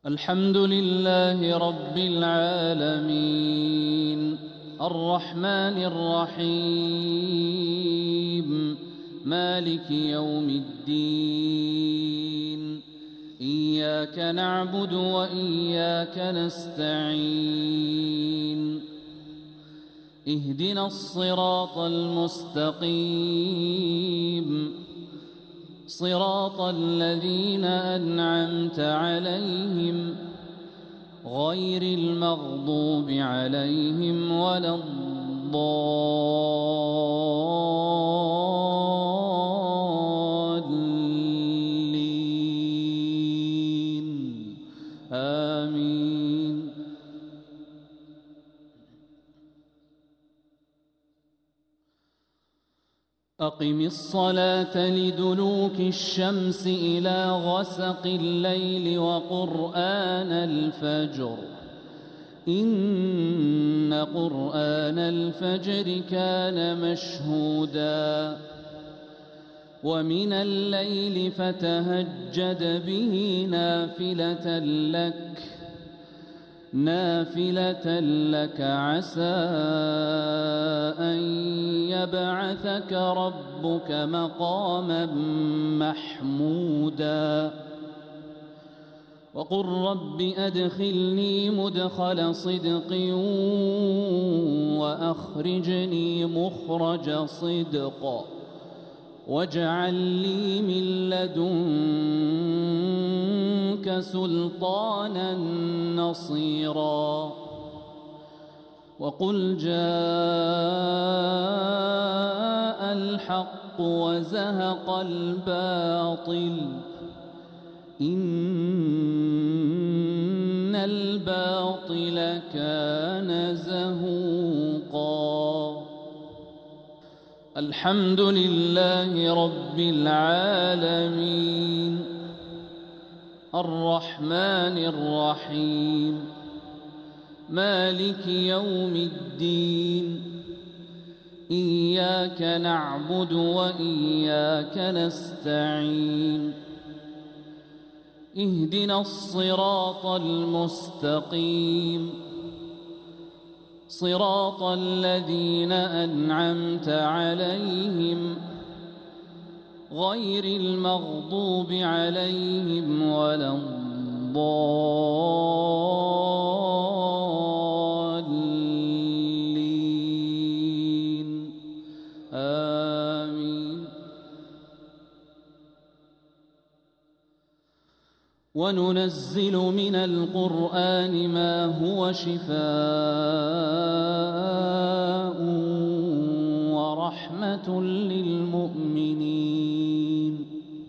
الحمد لله رب العالمين الرحمن الرحيم مالك يوم الدين إياك نعبد وإياك نستعين اهدنا الصراط المستقيم صراط الذين أنعمت عليهم غير المغضوب عليهم ولا الضالين آمين. أقم الصلاة لدلوك الشمس إلى غسق الليل وقرآن الفجر إن قرآن الفجر كان مشهودا ومن الليل فتهجد به نافلة لك عسى أن يبعثك ربك مقاما محمودا وقل رب أدخلني مدخل صدق وأخرجني مخرج صدق واجعل لي من لدنك سلطانا نصيرا وقل جاء الحق وزهق الباطل إن الباطل كان زهوقا. الحمد لله رب العالمين الرحمن الرحيم مالك يوم الدين إياك نعبد وإياك نستعين اهدنا الصراط المستقيم صراط الذين أنعمت عليهم غير المغضوب عليهم ولا الضالين آمين. وننزل من القرآن ما هو شفاء ورحمة للمؤمنين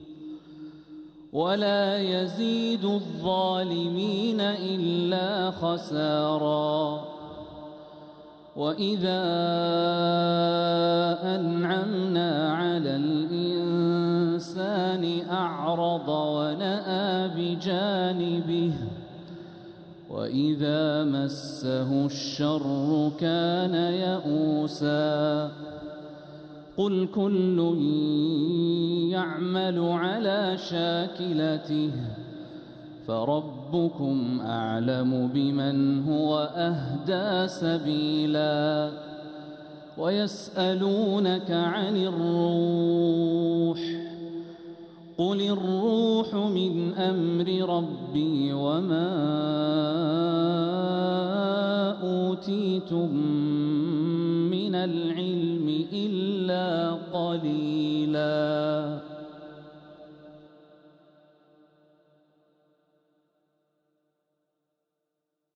ولا يزيد الظالمين إلا خسارا. وإذا أنعمنا على الإنسان أعرض ونأى بجانبه وإذا مسه الشر كان يئوسا. قل كل يعمل على شاكلته فربكم أعلم بمن هو أهدى سبيلا. ويسألونك عن الروح قل الروح من أمر ربي وما أوتيتم من العلم إلا قليلا.